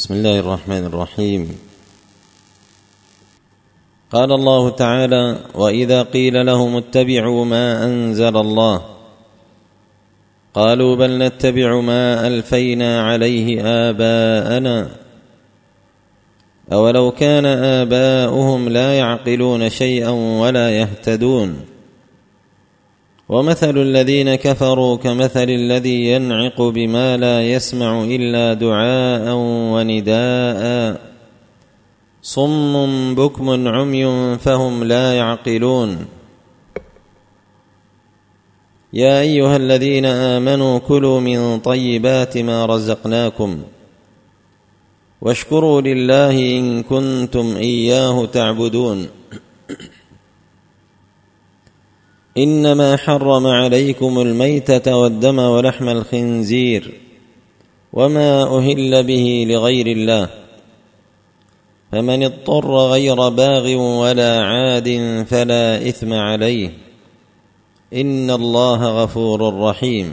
بسم الله الرحمن الرحيم. قال الله تعالى: وإذا قيل لهم اتبعوا ما أنزل الله قالوا بل نتبع ما ألفينا عليه آباءنا أولو كان آباؤهم لا يعقلون شيئا ولا يهتدون ومثل الذين كفروا كمثل الذي ينعق بما لا يسمع إلا دعاء ونداء صم بكم عمي فهم لا يعقلون. يا أيها الذين آمنوا كلوا من طيبات ما رزقناكم واشكروا لله إن كنتم إياه تعبدون. إنما حرم عليكم الميتة والدم ولحم الخنزير وما أهل به لغير الله فمن اضطر غير باغ ولا عاد فلا إثم عليه إن الله غفور رحيم.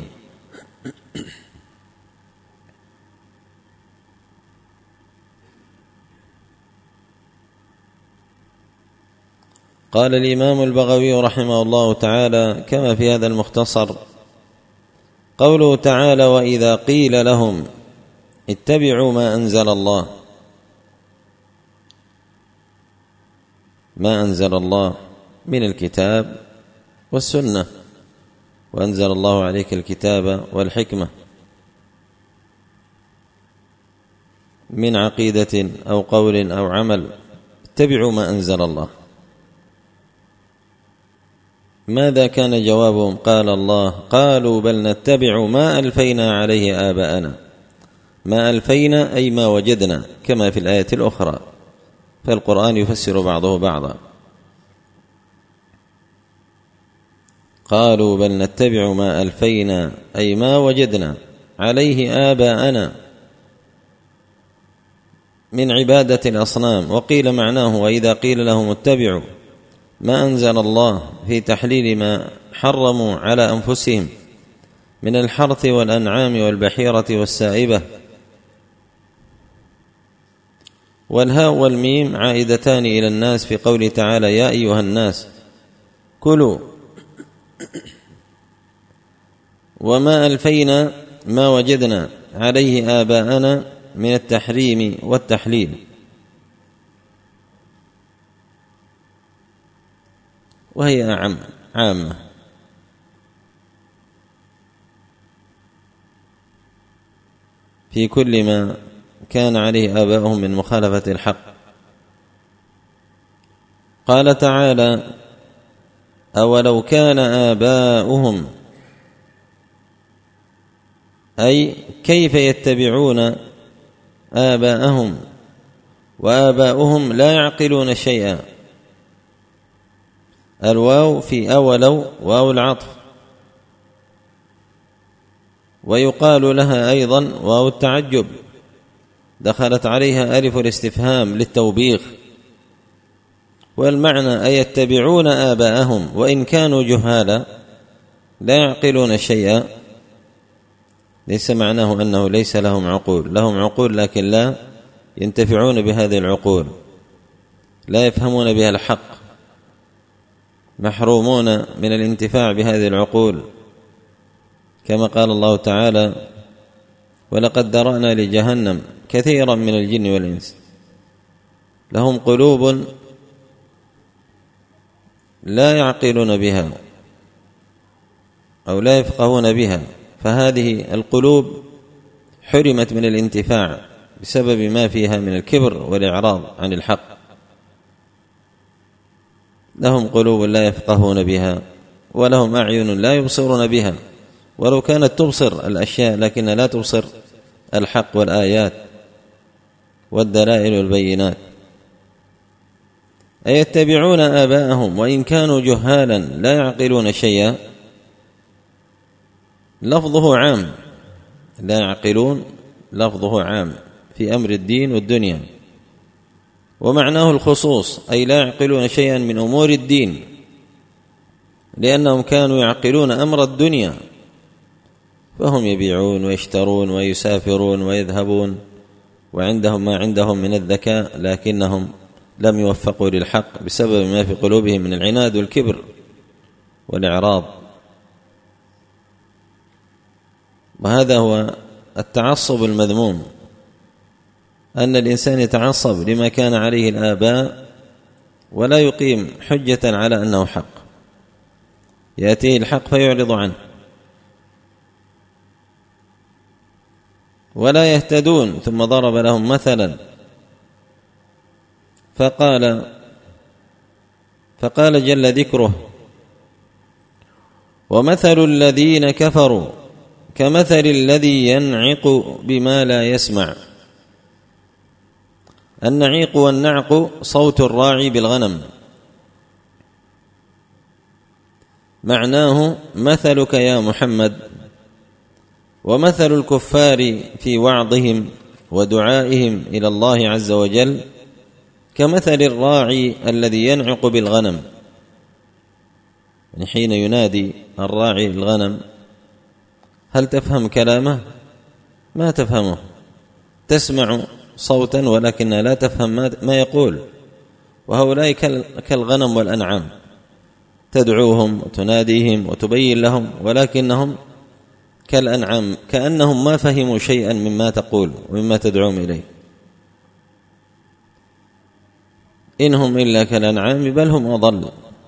قال الإمام البغوي رحمه الله تعالى كما في هذا المختصر: قوله تعالى: وإذا قيل لهم اتبعوا ما أنزل الله، ما أنزل الله من الكتاب والسنة، وأنزل الله عليك الكتاب والحكمة من عقيدة أو قول أو عمل، اتبعوا ما أنزل الله. ماذا كان جوابهم؟ قال الله: قالوا بل نتبع ما ألفينا عليه آباءنا. ما ألفينا أي ما وجدنا، كما في الآية الأخرى، فالقرآن يفسر بعضه بعضا. قالوا بل نتبع ما ألفينا أي ما وجدنا عليه آباءنا من عبادة الأصنام. وقيل معناه: وإذا قيل لهم اتبعوا ما أنزل الله في تحليل ما حرموا على أنفسهم من الحرث والأنعام والبحيرة والسائبة. والهاء والميم عائدتان إلى الناس في قوله تعالى: يا أيها الناس كلوا. وما ألفينا ما وجدنا عليه آباءنا من التحريم والتحليل. وهي عامة في كل ما كان عليه آباؤهم من مخالفة الحق. قال تعالى: أولو كان آباؤهم، أي كيف يتبعون آباءهم وآباؤهم لا يعقلون شيئا. الواو في أولو واو العطف، ويقال لها أيضا واو التعجب، دخلت عليها ألف الاستفهام للتوبيخ. والمعنى أي يتبعون آباءهم وإن كانوا جهالا لا يعقلون شيئا. ليس معناه أنه ليس لهم عقول، لهم عقول لكن لا ينتفعون بهذه العقول، لا يفهمون بها الحق، محرومون من الانتفاع بهذه العقول، كما قال الله تعالى: ولقد ذرأنا لجهنم كثيرا من الجن والإنس لهم قلوب لا يعقلون بها أو لا يفقهون بها. فهذه القلوب حرمت من الانتفاع بسبب ما فيها من الكبر والإعراض عن الحق. لهم قلوب لا يفقهون بها ولهم أعين لا يبصرون بها، ولو كانت تبصر الأشياء لكن لا تبصر الحق والآيات والدلائل والبينات. أي يتبعون آباءهم وإن كانوا جهالا لا يعقلون شيئا. لفظه عام، لا يعقلون لفظه عام في أمر الدين والدنيا، ومعناه الخصوص، أي لا يعقلون شيئا من أمور الدين، لأنهم كانوا يعقلون أمر الدنيا، فهم يبيعون ويشترون ويسافرون ويذهبون وعندهم ما عندهم من الذكاء، لكنهم لم يوفقوا للحق بسبب ما في قلوبهم من العناد والكبر والإعراض. وهذا هو التعصب المذموم، أن الإنسان يتعصب لما كان عليه الآباء ولا يقيم حجة على أنه حق، يأتيه الحق فيعرض عنه ولا يهتدون. ثم ضرب لهم مثلا فقال جل ذكره: ومثل الذين كفروا كمثل الذي ينعق بما لا يسمع. النعيق والنعق صوت الراعي بالغنم، معناه مثلك يا محمد. ومثل الكفار في وعظهم ودعائهم إلى الله عز وجل كمثل الراعي الذي ينعق بالغنم. يعني حين ينادي الراعي الغنم، هل تفهم كلامه؟ ما تفهمه، تسمع صوتا ولكنها لا تفهم ما يقول. وهؤلاء كالغنم والأنعام، تدعوهم وتناديهم وتبين لهم، ولكنهم كالأنعام، كأنهم ما فهموا شيئا مما تقول ومما تدعوهم إليه. إنهم إلا كالأنعام بل هم أضل.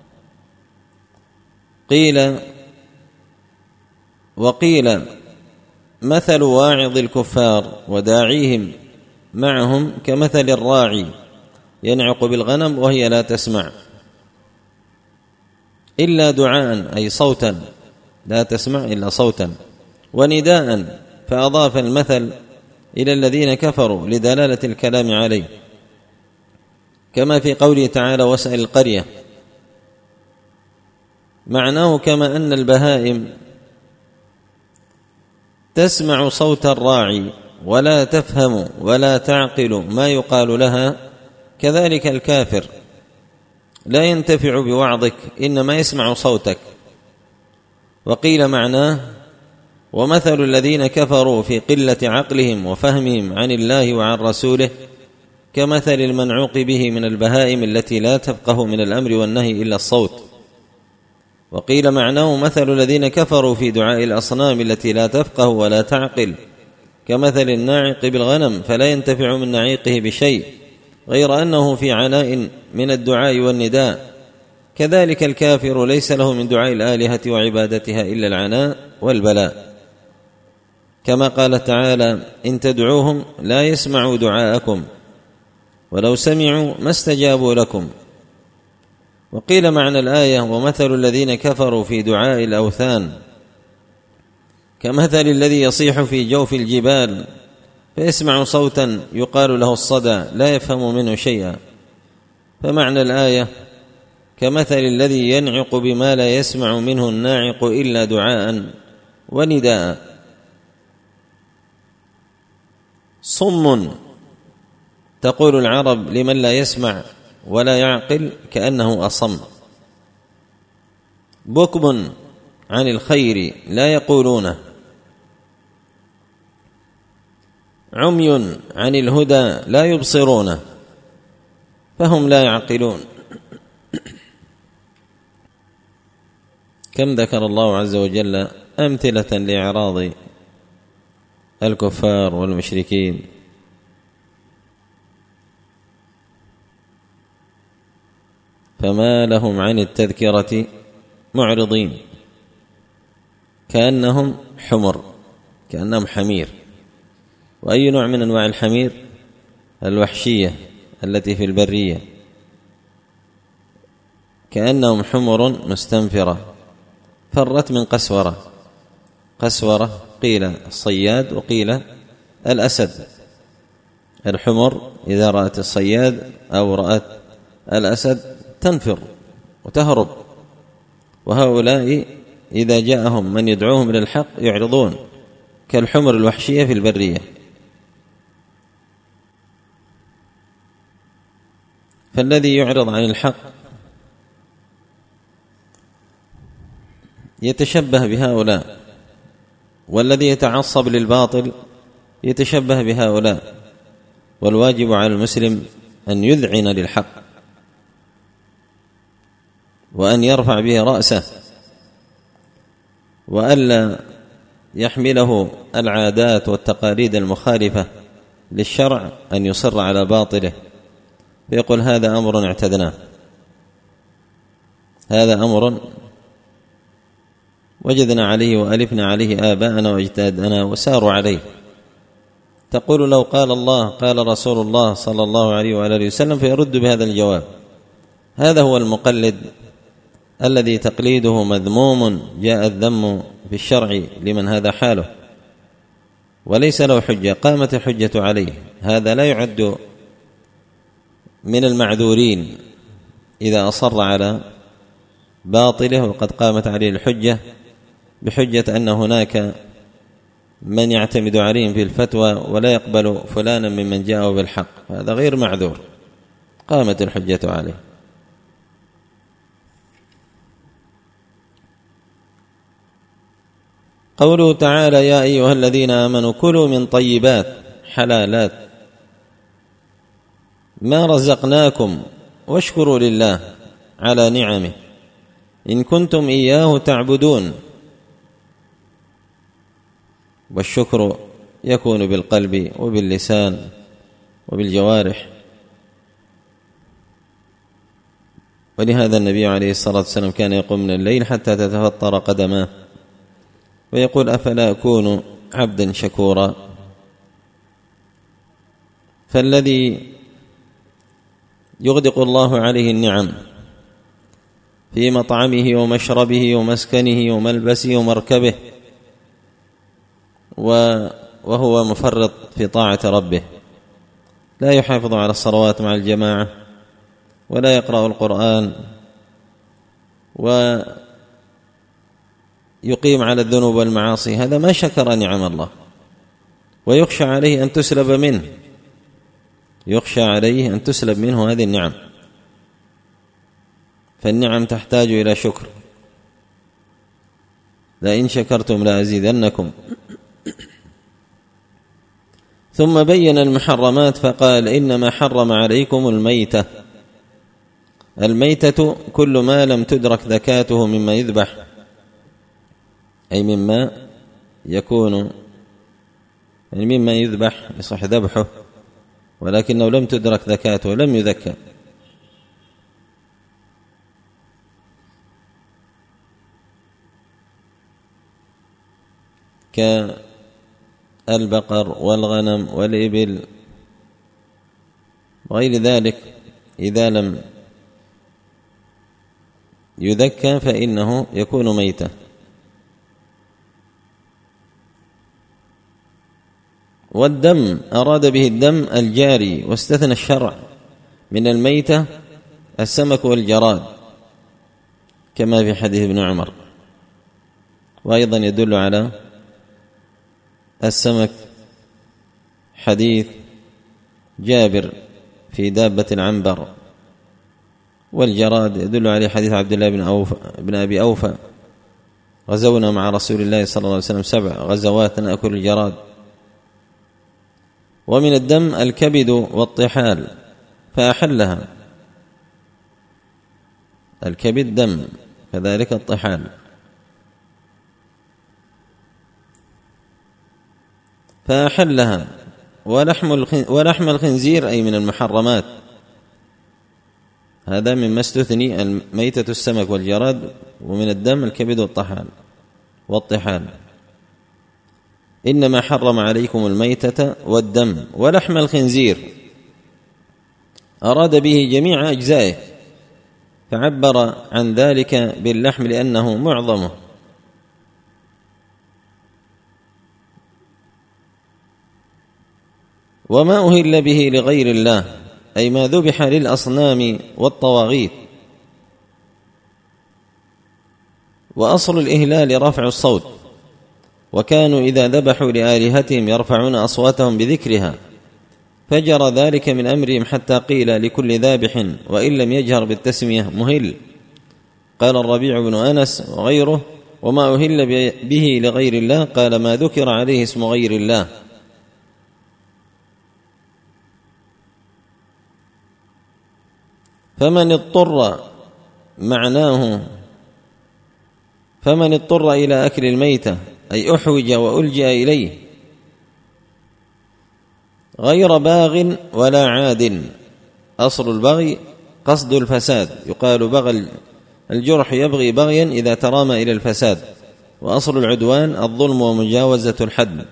وقيل مثل واعظ الكفار وداعيهم معهم كمثل الراعي ينعق بالغنم وهي لا تسمع إلا دعاء، أي صوتا، لا تسمع إلا صوتا، ونداء، فأضاف المثل إلى الذين كفروا لدلالة الكلام عليه، كما في قوله تعالى: واسأل القرية. معناه كما أن البهائم تسمع صوت الراعي ولا تفهم ولا تعقل ما يقال لها، كذلك الكافر لا ينتفع بوعظك، إنما يسمع صوتك. وقيل معناه: ومثل الذين كفروا في قلة عقلهم وفهمهم عن الله وعن رسوله كمثل المنعوق به من البهائم التي لا تفقه من الأمر والنهي إلا الصوت. وقيل معناه: مثل الذين كفروا في دعاء الأصنام التي لا تفقه ولا تعقل كمثل الناعق بالغنم، فلا ينتفع من نعيقه بشيء غير أنه في عناء من الدعاء والنداء. كذلك الكافر ليس له من دعاء الآلهة وعبادتها إلا العناء والبلاء، كما قال تعالى: إن تدعوهم لا يسمعوا دعاءكم ولو سمعوا ما استجابوا لكم. وقيل معنى الآية: ومثل الذين كفروا في دعاء الأوثان كمثل الذي يصيح في جوف الجبال فيسمع صوتا يقال له الصدى لا يفهم منه شيئا. فمعنى الآية: كمثل الذي ينعق بما لا يسمع منه الناعق إلا دعاء ونداء. صم، تقول العرب لمن لا يسمع ولا يعقل كأنه أصم. بكم عن الخير لا يقولونه. عمي عن الهدى لا يبصرونه، فهم لا يعقلون. كم ذكر الله عز وجل أمثلة لإعراض الكفار والمشركين. فما لهم عن التذكرة معرضين كأنهم حمر، كأنهم حمير. وأي نوع من أنواع الحمير؟ الوحشية التي في البرية، كأنهم حمر مستنفرة فرت من قسورة. قسورة قيل الصياد وقيل الأسد. الحمر إذا رأت الصياد أو رأت الأسد تنفر وتهرب، وهؤلاء إذا جاءهم من يدعوهم إلى الحق يعرضون كالحمر الوحشية في البرية. فالذي يعرض عن الحق يتشبه بهؤلاء، والذي يتعصب للباطل يتشبه بهؤلاء. والواجب على المسلم أن يذعن للحق وأن يرفع به رأسه، وألا يحمله العادات والتقاليد المخالفة للشرع أن يصر على باطله فيقول هذا أمر اعتدناه، هذا أمر وجدنا عليه وألفنا عليه آباءنا وأجدادنا وساروا عليه. تقول لو قال الله قال رسول الله صلى الله عليه وآله وسلم فيرد بهذا الجواب. هذا هو المقلد الذي تقليده مذموم، جاء الذم في الشرع لمن هذا حاله وليس له حجة، قامت الحجة عليه. هذا لا يعد من المعذورين إذا أصر على باطله وقد قامت عليه الحجة بحجة أن هناك من يعتمد عليهم في الفتوى ولا يقبل فلانا ممن جاءه بالحق، هذا غير معذور، قامت الحجة عليه. قوله تعالى يا أيها الذين آمنوا كلوا من طيبات حلالات ما رزقناكم واشكروا لله على نعمه إن كنتم إياه تعبدون. والشكر يكون بالقلب وباللسان وبالجوارح، ولهذا النبي عليه الصلاة والسلام كان يقوم من الليل حتى تتفطر قدماه ويقول أفلا أكون عبدا شكورا. فالذي يغدق الله عليه النعم في مطعمه ومشربه ومسكنه وملبسه ومركبه وهو مفرط في طاعة ربه، لا يحافظ على الصلوات مع الجماعة ولا يقرأ القرآن ويقيم على الذنوب والمعاصي، هذا ما شكر نعم الله ويخشى عليه أن تسلب منه، يخشى عليه أن تسلب منه هذه النعم. فالنعم تحتاج إلى شكر، لئن شكرتم لأزيدنكم. ثم بين المحرمات فقال إنما حرم عليكم الميتة. الميتة كل ما لم تدرك ذكاته مما يذبح، أي مما يكون يعني مما يذبح يصح ذبحه ولكنه لم تدرك ذكاته، لم يذكى. كالبقر والغنم والإبل وغير ذلك إذا لم يذكى فإنه يكون ميتة. والدم أراد به الدم الجاري، واستثنى الشرع من الميتة السمك والجراد كما في حديث ابن عمر. وأيضا يدل على السمك حديث جابر في دابة العنبر، والجراد يدل عليه حديث عبد الله بن أبي أوفى غزونا مع رسول الله صلى الله عليه وسلم 7 غزوات نأكل الجراد. ومن الدم الكبد والطحال فأحلها، الكبد دم كذلك الطحال. فأحلها. ولحم الخنزير أي من المحرمات، هذا مما استثني ميتة السمك والجراد. ومن الدم الكبد والطحال. إنما حرم عليكم الميتة والدم ولحم الخنزير، أراد به جميع أجزائه فعبر عن ذلك باللحم لأنه معظمه. وما أهل به لغير الله أي ما ذبح للأصنام والطواغيت. وأصل الإهلال رفع الصوت، وكانوا إذا ذبحوا لآلهتهم يرفعون أصواتهم بذكرها، فجرى ذلك من أمرهم حتى قيل لكل ذابح وإن لم يجهر بالتسمية مهل. قال الربيع بن أنس وغيره وما أهل به لغير الله قال ما ذكر عليه اسم غير الله. فمن اضطر إلى أكل الميتة أي أحوج وألجأ إليه غير باغ ولا عاد. أصل البغي قصد الفساد، يقال بغى الجرح يبغي بغيا إذا ترامى إلى الفساد، وأصل العدوان الظلم ومجاوزة الحد،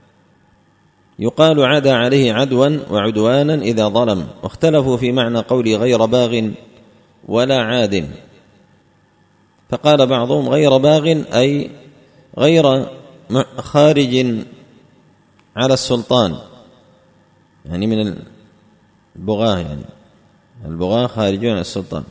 يقال عدا عليه عدوا وعدوانا إذا ظلم. واختلفوا في معنى قول غير باغ ولا عاد، فقال بعضهم غير باغ أي غير خارج على السلطان، يعني من البغاة، يعني البغاة خارجون عن السلطان،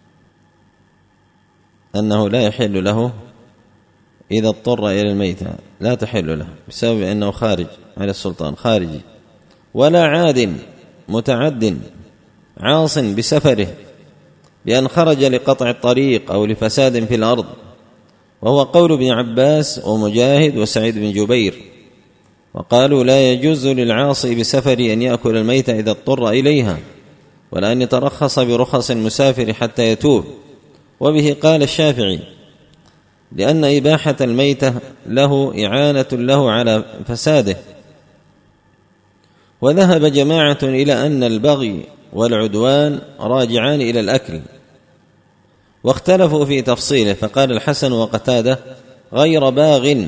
أنه لا يحل له إذا اضطر إلى الميتة، لا تحل له بسبب أنه خارج على السلطان، خارجي. ولا عاد متعد عاص بسفره بأن خرج لقطع الطريق أو لفساد في الأرض، وهو قول ابن عباس ومجاهد وسعيد بن جبير، وقالوا لا يجوز للعاصي بسفر أن يأكل الميتة إذا اضطر إليها، ولا أن يترخص برخص المسافر حتى يتوب. وبه قال الشافعي لأن إباحة الميتة له إعانة له على فساده. وذهب جماعة إلى أن البغي والعدوان راجعان إلى الأكل، واختلفوا في تفصيله، فقال الحسن وقتاده غير باغ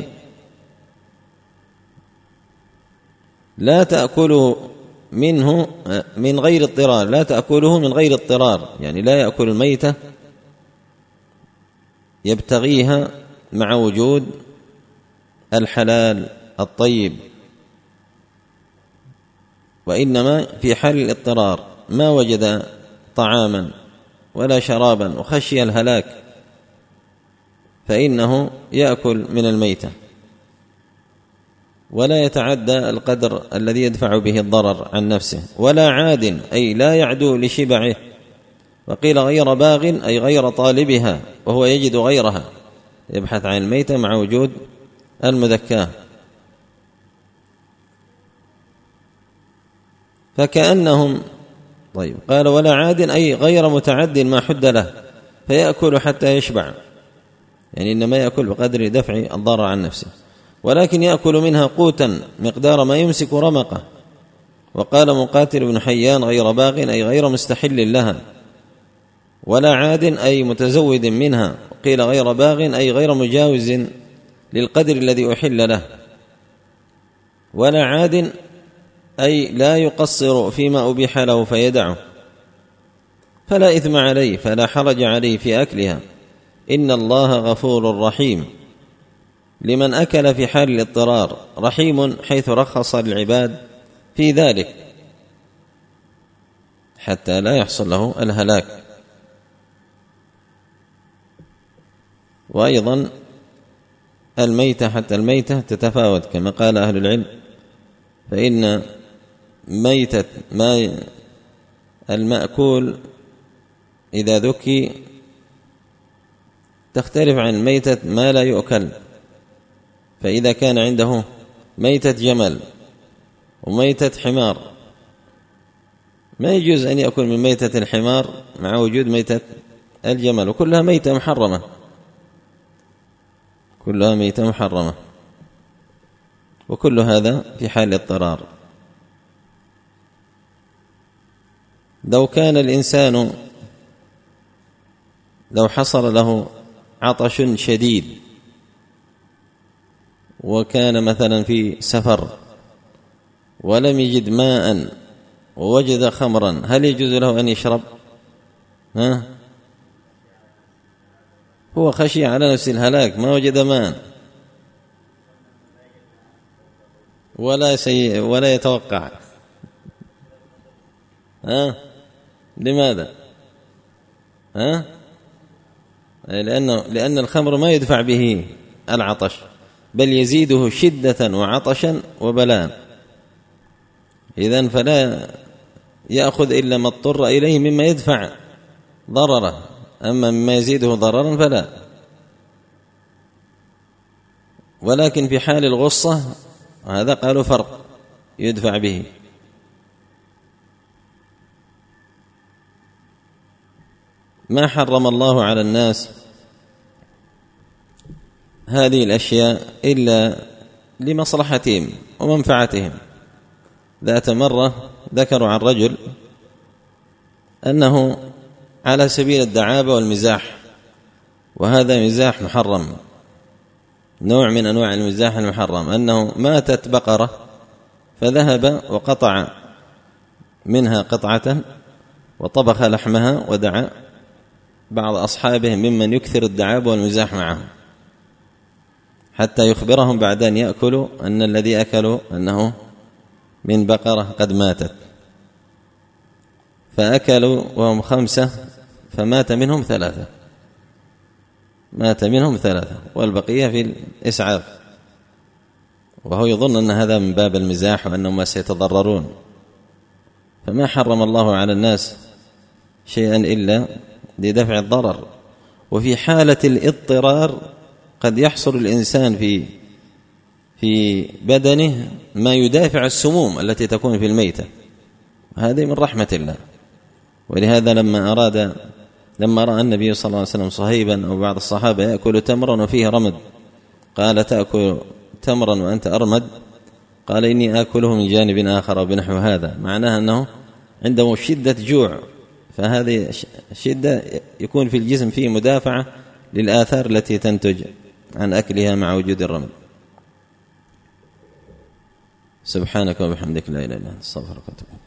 لا تأكله منه من غير اضطرار، لا تأكله من غير اضطرار، يعني لا يأكل الميتة يبتغيها مع وجود الحلال الطيب، وإنما في حال الاضطرار ما وجد طعاما ولا شرابا وخشي الهلاك فإنه يأكل من الميتة، ولا يتعدى القدر الذي يدفع به الضرر عن نفسه. ولا عاد أي لا يعدو لشبعه. وقيل غير باغ أي غير طالبها، وهو يجد غيرها، يبحث عن الميتة مع وجود المذكاة. فكأنهم طيب قال ولا عاد أي غير متعد ما حد له فيأكل حتى يشبع، يعني إنما يأكل بقدر دفع الضرر عن نفسه، ولكن يأكل منها قوتا مقدار ما يمسك رمقه. وقال مقاتل بن حيان غير باغ أي غير مستحل لها. ولا عاد أي متزود منها. وقيل غير باغ أي غير مجاوز للقدر الذي أحل له. ولا عاد أي لا يقصر فيما أبيح له فيدعه، فلا إثم عليه، فلا حرج عليه في أكلها، إن الله غفور رحيم لمن أكل في حال الاضطرار، رحيم حيث رخص للعباد في ذلك حتى لا يحصل له الهلاك. وأيضا الميتة حتى الميتة تتفاوت كما قال أهل العلم، فإن ميتة ما المأكول إذا ذكي تختلف عن ميتة ما لا يؤكل. فإذا كان عنده ميتة جمل وميتة حمار ما يجوز أن يأكل من ميتة الحمار مع وجود ميتة الجمل، وكلها ميتة محرمة، كلها ميتة محرمة، وكل هذا في حال الاضطرار. لو كان الإنسان لو حصل له عطش شديد وكان مثلا في سفر ولم يجد ماء ووجد خمرا، هل يجوز له أن يشرب؟ هو خشي على نفس الهلاك، ما وجد ماء ولا يتوقع. لماذا؟ لأن الخمر ما يدفع به العطش، بل يزيده شدة وعطشا وبلاء. إذن فلا يأخذ إلا ما اضطر إليه مما يدفع ضرره، أما مما يزيده ضررا فلا. ولكن في حال الغصة هذا قالوا فرق يدفع به. ما حرم الله على الناس هذه الأشياء إلا لمصلحتهم ومنفعتهم. ذات مرة ذكروا عن رجل أنه على سبيل الدعابة والمزاح، وهذا مزاح محرم، نوع من أنواع المزاح المحرم، أنه ماتت بقرة فذهب وقطع منها قطعة وطبخ لحمها ودعا بعض أصحابه ممن يكثر الدعابة والمزاح معه حتى يخبرهم بعد أن يأكلوا أن الذي أكلوا أنه من بقرة قد ماتت. فأكلوا وهم 5 فمات منهم 3، مات منهم 3 والبقية في الإسعاف، وهو يظن أن هذا من باب المزاح وأنهم ما سيتضررون. فما حرم الله على الناس شيئا إلا لدفع الضرر. وفي حالة الاضطرار قد يحصل الإنسان في بدنه ما يدافع السموم التي تكون في الميتة، هذه من رحمة الله. ولهذا لما رأى النبي صلى الله عليه وسلم صهيبا أو بعض الصحابة يأكل تمرا وفيه رمد، قال: تأكل تمرا وأنت أرمد؟ قال: إني آكله من جانب آخر أو بنحو هذا، معناها أنه عنده شدة جوع، فهذه شدة يكون في الجسم فيه مدافعة للآثار التي تنتج عن أكلها مع وجود الرمد. سبحانك وبحمدك، لا إله إلا أنت، استغفرك واتوب إليك.